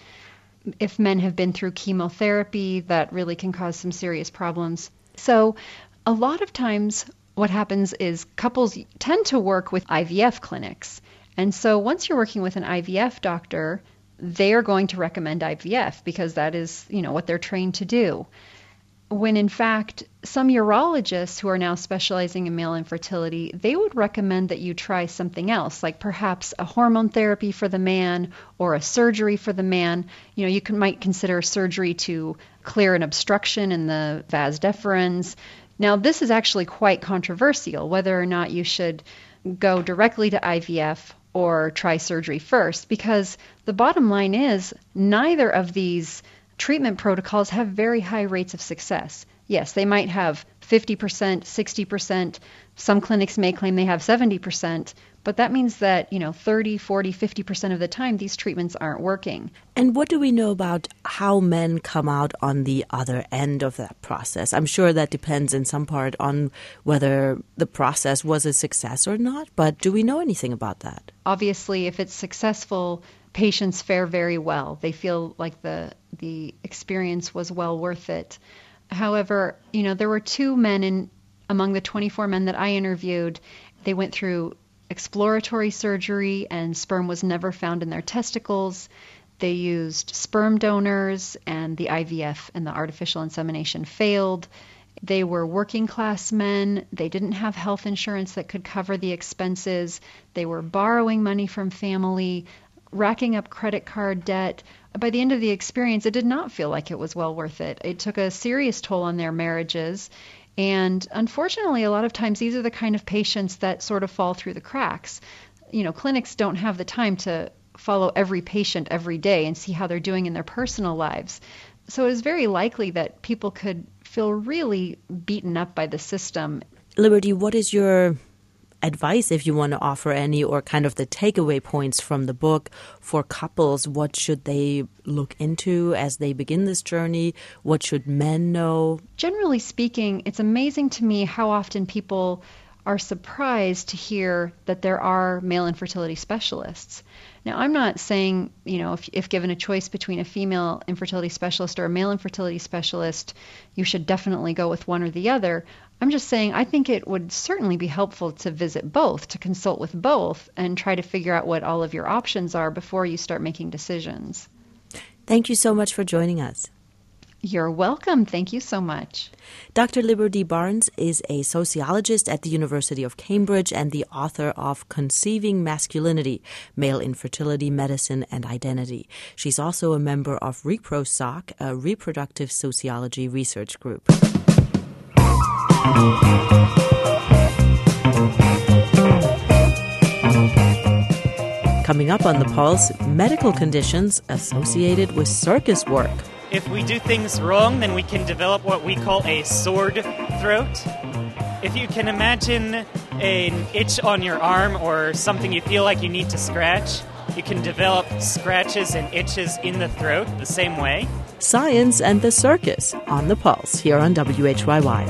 [SPEAKER 9] If men have been through chemotherapy, that really can cause some serious problems. So a lot of times what happens is couples tend to work with IVF clinics. And so once you're working with an IVF doctor, they are going to recommend IVF because that is, what they're trained to do. When in fact, some urologists who are now specializing in male infertility, they would recommend that you try something else, like perhaps a hormone therapy for the man or a surgery for the man. You might consider surgery to clear an obstruction in the vas deferens. Now, this is actually quite controversial, whether or not you should go directly to IVF or try surgery first, because the bottom line is neither of these treatment protocols have very high rates of success. Yes, they might have 50%, 60%. Some clinics may claim they have 70%, but that means that, 30, 40, 50% of the time these treatments aren't working.
[SPEAKER 1] And what do we know about how men come out on the other end of that process? I'm sure that depends in some part on whether the process was a success or not, but do we know anything about that?
[SPEAKER 9] Obviously, if it's successful, patients fare very well. They feel like the experience was well worth it. However, there were 2 men among the 24 men that I interviewed. They went through exploratory surgery and sperm was never found in their testicles. They used sperm donors and the IVF and the artificial insemination failed. They were working class men. They didn't have health insurance that could cover the expenses. They were borrowing money from family, racking up credit card debt. By the end of the experience, it did not feel like it was well worth it. It took a serious toll on their marriages. And unfortunately, a lot of times these are the kind of patients that sort of fall through the cracks. Clinics don't have the time to follow every patient every day and see how they're doing in their personal lives. So it is very likely that people could feel really beaten up by the system.
[SPEAKER 1] Liberty, what is your advice, if you want to offer any, or kind of the takeaway points from the book for couples? What should they look into as they begin this journey? What should men know?
[SPEAKER 9] Generally speaking, it's amazing to me how often people are surprised to hear that there are male infertility specialists. Now, I'm not saying, if given a choice between a female infertility specialist or a male infertility specialist, you should definitely go with one or the other. I'm just saying I think it would certainly be helpful to visit both, to consult with both, and try to figure out what all of your options are before you start making decisions.
[SPEAKER 1] Thank you so much for joining us.
[SPEAKER 9] You're welcome. Thank you so much.
[SPEAKER 1] Dr. Liberty Barnes is a sociologist at the University of Cambridge and the author of Conceiving Masculinity, Male Infertility, Medicine, and Identity. She's also a member of ReproSoc, a reproductive sociology research group. Coming up on The Pulse, medical conditions associated with circus work.
[SPEAKER 11] If we do things wrong, then we can develop what we call a sword throat. If you can imagine an itch on your arm or something you feel like you need to scratch, you can develop scratches and itches in the throat the same way.
[SPEAKER 1] Science and the Circus on The Pulse here on WHYY.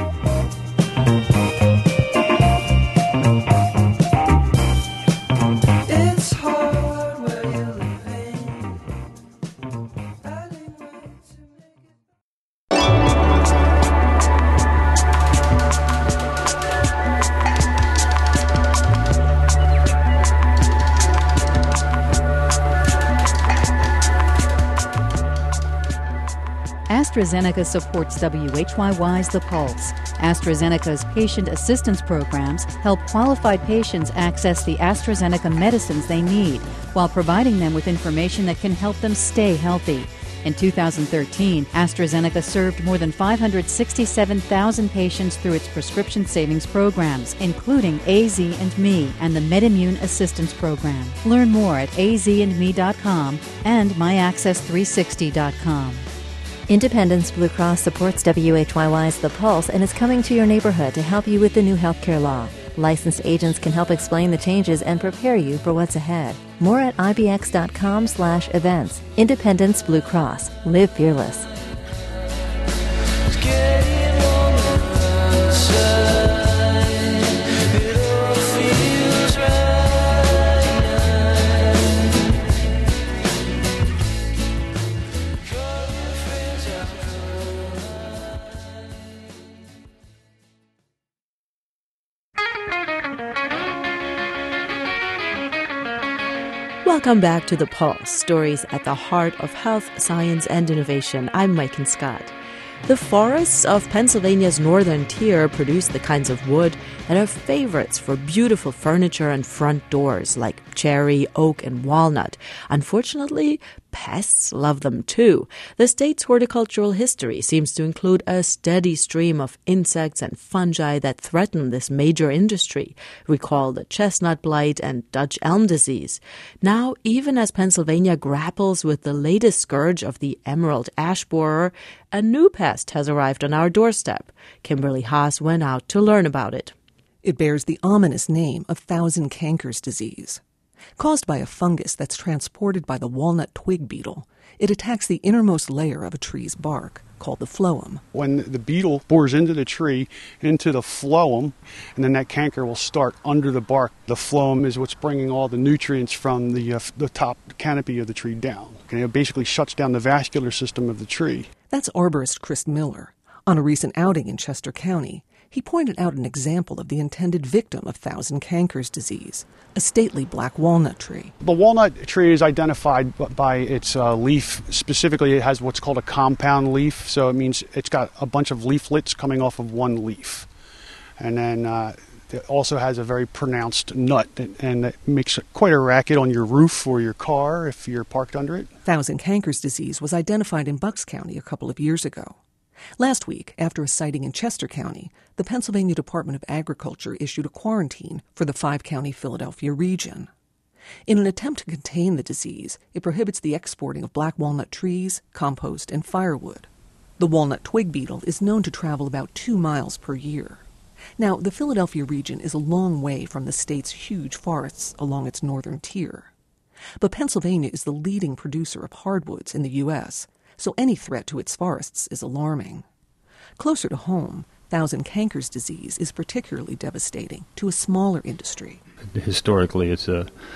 [SPEAKER 2] AstraZeneca supports WHYY's The Pulse. AstraZeneca's patient assistance programs help qualified patients access the AstraZeneca medicines they need while providing them with information that can help them stay healthy. In 2013, AstraZeneca served more than 567,000 patients through its prescription savings programs, including AZ&Me and the MedImmune Assistance Program. Learn more at azandme.com and myaccess360.com.
[SPEAKER 22] Independence Blue Cross supports WHYY's The Pulse and is coming to your neighborhood to help you with the new healthcare law. Licensed agents can help explain the changes and prepare you for what's ahead. More at ibx.com/events. Independence Blue Cross. Live fearless.
[SPEAKER 1] Welcome back to The Pulse, stories at the heart of health, science, and innovation. I'm Megan Scott. The forests of Pennsylvania's northern tier produce the kinds of wood that are favorites for beautiful furniture and front doors, like cherry, oak, and walnut. Unfortunately, pests love them too. The state's horticultural history seems to include a steady stream of insects and fungi that threaten this major industry. Recall the chestnut blight and Dutch elm disease. Now, even as Pennsylvania grapples with the latest scourge of the emerald ash borer, a new pest has arrived on our doorstep. Kimberly Haas went out to learn about it.
[SPEAKER 14] It bears the ominous name of thousand cankers disease. Caused by a fungus that's transported by the walnut twig beetle, it attacks the innermost layer of a tree's bark, called the phloem.
[SPEAKER 15] When the beetle bores into the tree, into the phloem, and then that canker will start under the bark. The phloem is what's bringing all the nutrients from the top canopy of the tree down. And it basically shuts down the vascular system of the tree.
[SPEAKER 14] That's arborist Chris Miller. On a recent outing in Chester County, he pointed out an example of the intended victim of thousand cankers disease, a stately black walnut tree.
[SPEAKER 15] The walnut tree is identified by its leaf. Specifically, it has what's called a compound leaf, so it means it's got a bunch of leaflets coming off of one leaf. And then it also has a very pronounced nut, and it makes quite a racket on your roof or your car if you're parked under it.
[SPEAKER 14] Thousand cankers disease was identified in Bucks County a couple of years ago. Last week, after a sighting in Chester County, the Pennsylvania Department of Agriculture issued a quarantine for the 5-county Philadelphia region. In an attempt to contain the disease, it prohibits the exporting of black walnut trees, compost, and firewood. The walnut twig beetle is known to travel about 2 miles per year. Now, the Philadelphia region is a long way from the state's huge forests along its northern tier. But Pennsylvania is the leading producer of hardwoods in the U.S., so any threat to its forests is alarming. Closer to home, thousand cankers disease is particularly devastating to a smaller industry.
[SPEAKER 24] Historically, it's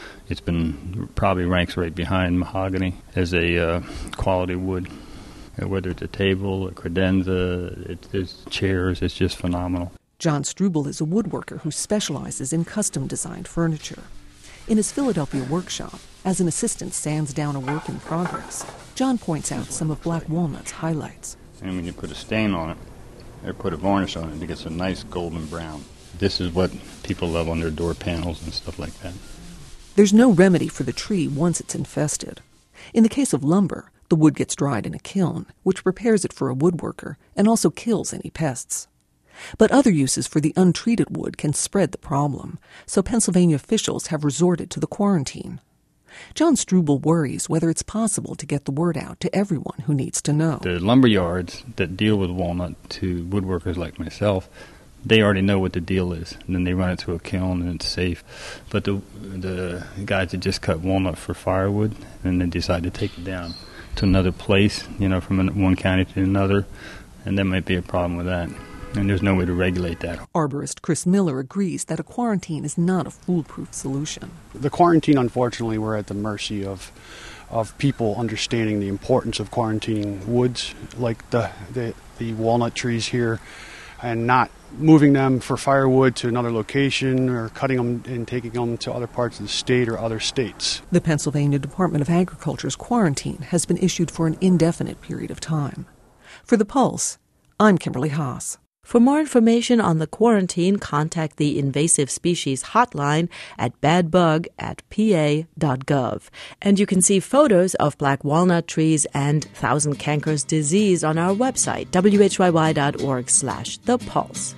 [SPEAKER 24] been probably ranks right behind mahogany as a quality wood. Whether it's a table, a credenza, it's chairs, it's just phenomenal.
[SPEAKER 14] John Struble is a woodworker who specializes in custom-designed furniture. In his Philadelphia workshop, as an assistant sands down a work in progress, John points out some of Black Walnut's highlights.
[SPEAKER 24] And when you put a stain on it, or put a varnish on it, it gets a nice golden brown. This is what people love on their door panels and stuff like that.
[SPEAKER 14] There's no remedy for the tree once it's infested. In the case of lumber, the wood gets dried in a kiln, which prepares it for a woodworker and also kills any pests. But other uses for the untreated wood can spread the problem, so Pennsylvania officials have resorted to the quarantine. John Struble worries whether it's possible to get the word out to everyone who needs to know.
[SPEAKER 24] The lumber yards that deal with walnut to woodworkers like myself, they already know what the deal is, and then they run it through a kiln and it's safe. But the guys that just cut walnut for firewood, and they decide to take it down to another place, from one county to another, and there might be a problem with that. And there's no way to regulate that.
[SPEAKER 14] Arborist Chris Miller agrees that a quarantine is not a foolproof solution.
[SPEAKER 15] The quarantine, unfortunately, we're at the mercy of people understanding the importance of quarantining woods, like the walnut trees here, and not moving them for firewood to another location or cutting them and taking them to other parts of the state or other states.
[SPEAKER 14] The Pennsylvania Department of Agriculture's quarantine has been issued for an indefinite period of time. For The Pulse, I'm Kimberly Haas.
[SPEAKER 1] For more information on the quarantine, contact the Invasive Species Hotline at badbug@pa.gov. And you can see photos of black walnut trees and thousand cankers disease on our website, whyy.org/thepulse.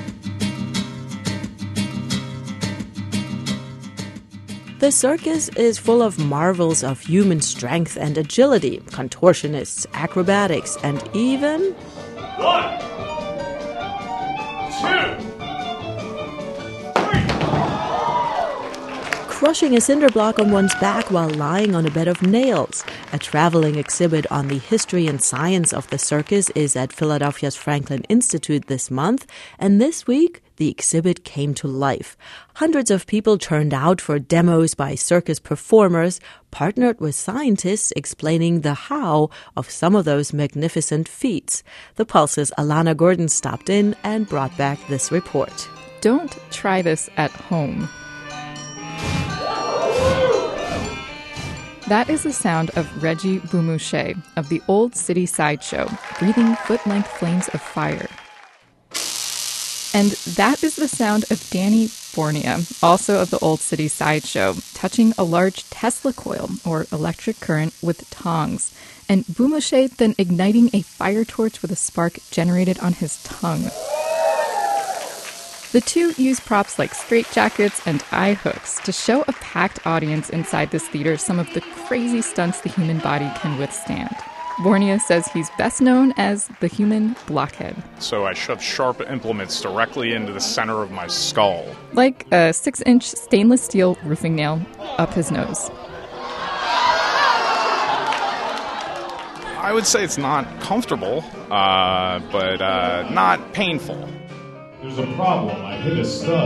[SPEAKER 1] The circus is full of marvels of human strength and agility, contortionists, acrobatics, and even...
[SPEAKER 10] 1, 2, 3.
[SPEAKER 1] Crushing a cinder block on one's back while lying on a bed of nails. A traveling exhibit on the history and science of the circus is at Philadelphia's Franklin Institute this month, and this week the exhibit came to life. Hundreds of people turned out for demos by circus performers, partnered with scientists explaining the how of some of those magnificent feats. The Pulse's Alana Gordon stopped in and brought back this report.
[SPEAKER 12] Don't try this at home. That is the sound of Reggie Boumouche of the Old City Sideshow, breathing foot-length flames of fire. And that is the sound of Danny Bornia, also of the Old City Sideshow, touching a large Tesla coil, or electric current, with tongs, and Boumouche then igniting a fire torch with a spark generated on his tongue. The two use props like straitjackets and eye hooks to show a packed audience inside this theater some of the crazy stunts the human body can withstand. Bornia says he's best known as the human blockhead.
[SPEAKER 13] So I shove sharp implements directly into the center of my skull.
[SPEAKER 12] Like a 6-inch stainless steel roofing nail up his nose.
[SPEAKER 13] I would say it's not comfortable, but not painful.
[SPEAKER 16] There's a problem. I hit a stud.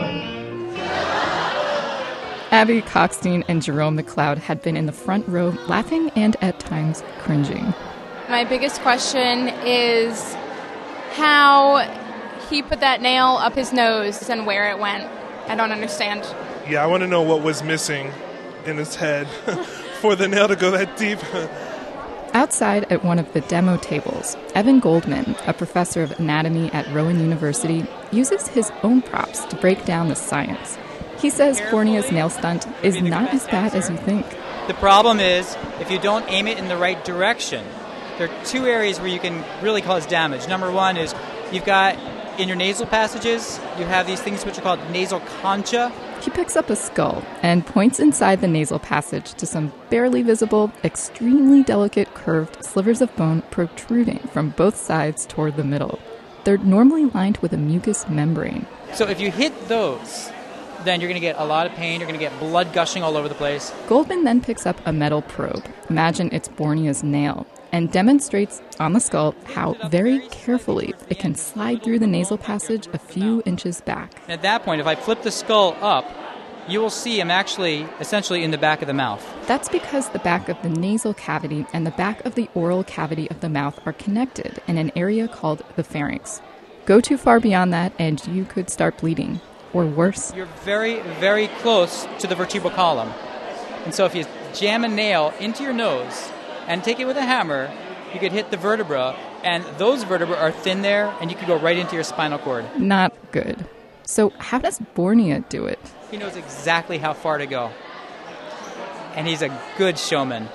[SPEAKER 12] Abby Coxstein and Jerome McLeod had been in the front row laughing and at times cringing.
[SPEAKER 25] My biggest question is how he put that nail up his nose and where it went. I don't understand.
[SPEAKER 26] Yeah, I want to know what was missing in his head for the nail to go that deep.
[SPEAKER 12] Outside at one of the demo tables, Evan Goldman, a professor of anatomy at Rowan University, uses his own props to break down the science. He says Bornia's nail stunt is not as bad as you think.
[SPEAKER 27] The problem is, if you don't aim it in the right direction, there are two areas where you can really cause damage. Number one is you've got, in your nasal passages, you have these things which are called nasal concha.
[SPEAKER 12] He picks up a skull and points inside the nasal passage to some barely visible, extremely delicate curved slivers of bone protruding from both sides toward the middle. They're normally lined with a mucous membrane.
[SPEAKER 27] So if you hit those, then you're going to get a lot of pain, you're going to get blood gushing all over the place.
[SPEAKER 12] Goldman then picks up a metal probe, imagine it's Bornia's nail, and demonstrates on the skull how very carefully it can slide through the nasal passage a few inches back.
[SPEAKER 27] And at that point, if I flip the skull up, you will see I'm actually essentially in the back of the mouth.
[SPEAKER 12] That's because the back of the nasal cavity and the back of the oral cavity of the mouth are connected in an area called the pharynx. Go too far beyond that and you could start bleeding. Or worse.
[SPEAKER 27] You're very, very close to the vertebral column. And so if you jam a nail into your nose and take it with a hammer, you could hit the vertebra, and those vertebrae are thin there, and you could go right into your spinal cord.
[SPEAKER 12] Not good. So how does Bornia do it?
[SPEAKER 27] He knows exactly how far to go. And he's a good showman.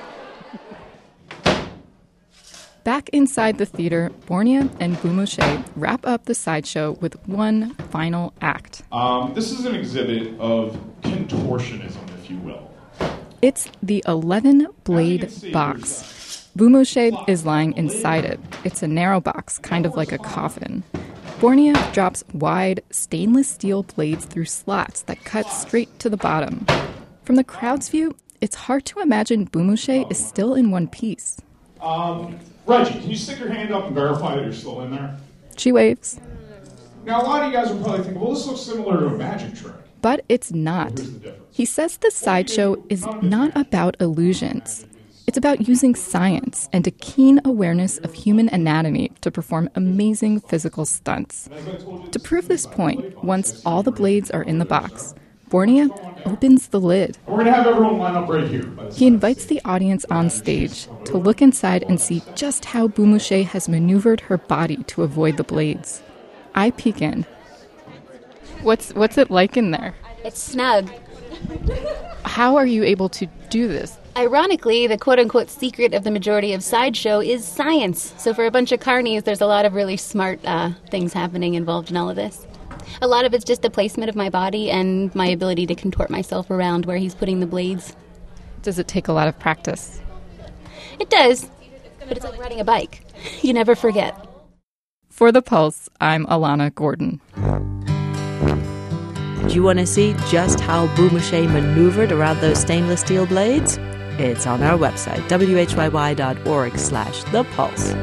[SPEAKER 12] Back inside the theater, Bornia and Boumouche wrap up the sideshow with one final act.
[SPEAKER 16] This is an exhibit of contortionism, if you will.
[SPEAKER 12] It's the 11-blade box. Bumoshe is lying inside it. It's a narrow box, kind of like a coffin. Bornia drops wide stainless steel blades through slots that cut straight to the bottom. From the crowd's view, it's hard to imagine Bumoshe is still in one piece.
[SPEAKER 16] Reggie, can you stick your hand up and verify that you're still in there?
[SPEAKER 12] She waves.
[SPEAKER 16] Now, a lot of you guys will probably think, well, this looks similar to a magic trick.
[SPEAKER 12] But it's not. He says the sideshow is not about illusions. It's about using science and a keen awareness of human anatomy to perform amazing physical stunts. To prove this point, once all the blades are in the box, Bornia opens the lid.
[SPEAKER 16] We're going to have everyone line up right here.
[SPEAKER 12] He invites the audience on stage to look inside and see just how Bumoshe has maneuvered her body to avoid the blades. I peek in. What's it like in there?
[SPEAKER 5] It's snug.
[SPEAKER 12] How are you able to do this?
[SPEAKER 5] Ironically, the quote-unquote secret of the majority of sideshow is science. So for a bunch of carnies, there's a lot of really smart things happening involved in all of this. A lot of it's just the placement of my body and my ability to contort myself around where he's putting the blades.
[SPEAKER 12] Does it take a lot of practice?
[SPEAKER 5] It does, but it's like riding a bike. You never forget.
[SPEAKER 12] For The Pulse, I'm Alana Gordon.
[SPEAKER 1] Do you want to see just how Bumoshe maneuvered around those stainless steel blades? It's on our website, whyy.org/thepulse.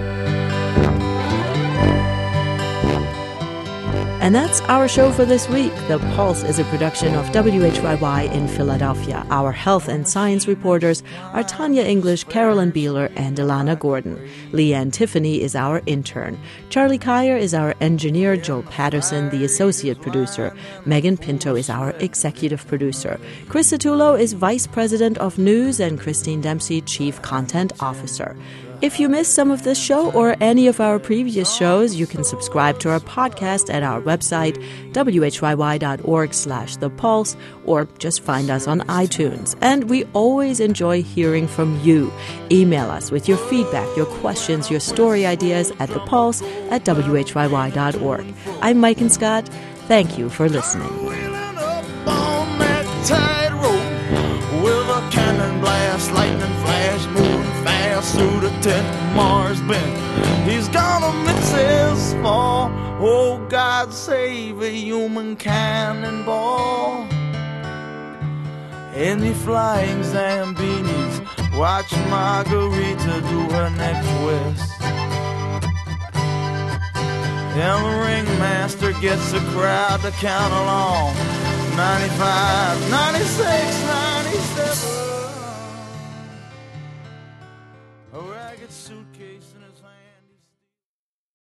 [SPEAKER 1] And that's our show for this week. The Pulse is a production of WHYY in Philadelphia. Our health and science reporters are Tanya English, Carolyn Beeler, and Alana Gordon. Leanne Tiffany is our intern. Charlie Kyer is our engineer. Joel Patterson, the associate producer. Megan Pinto is our executive producer. Chris Satullo is vice president of news, and Christine Dempsey, chief content officer. If you missed some of this show or any of our previous shows, you can subscribe to our podcast at our website, whyy.org/thepulse, or just find us on iTunes. And we always enjoy hearing from you. Email us with your feedback, your questions, your story ideas at thepulse@whyy.org. I'm Mike and Scott. Thank you for listening.
[SPEAKER 10] Through the tent, Mars bent. He's gonna miss his fall. Oh, God save a human cannonball. In the flying Zambinis, watch Margarita do her next twist. And the ringmaster gets the crowd to count along. 95,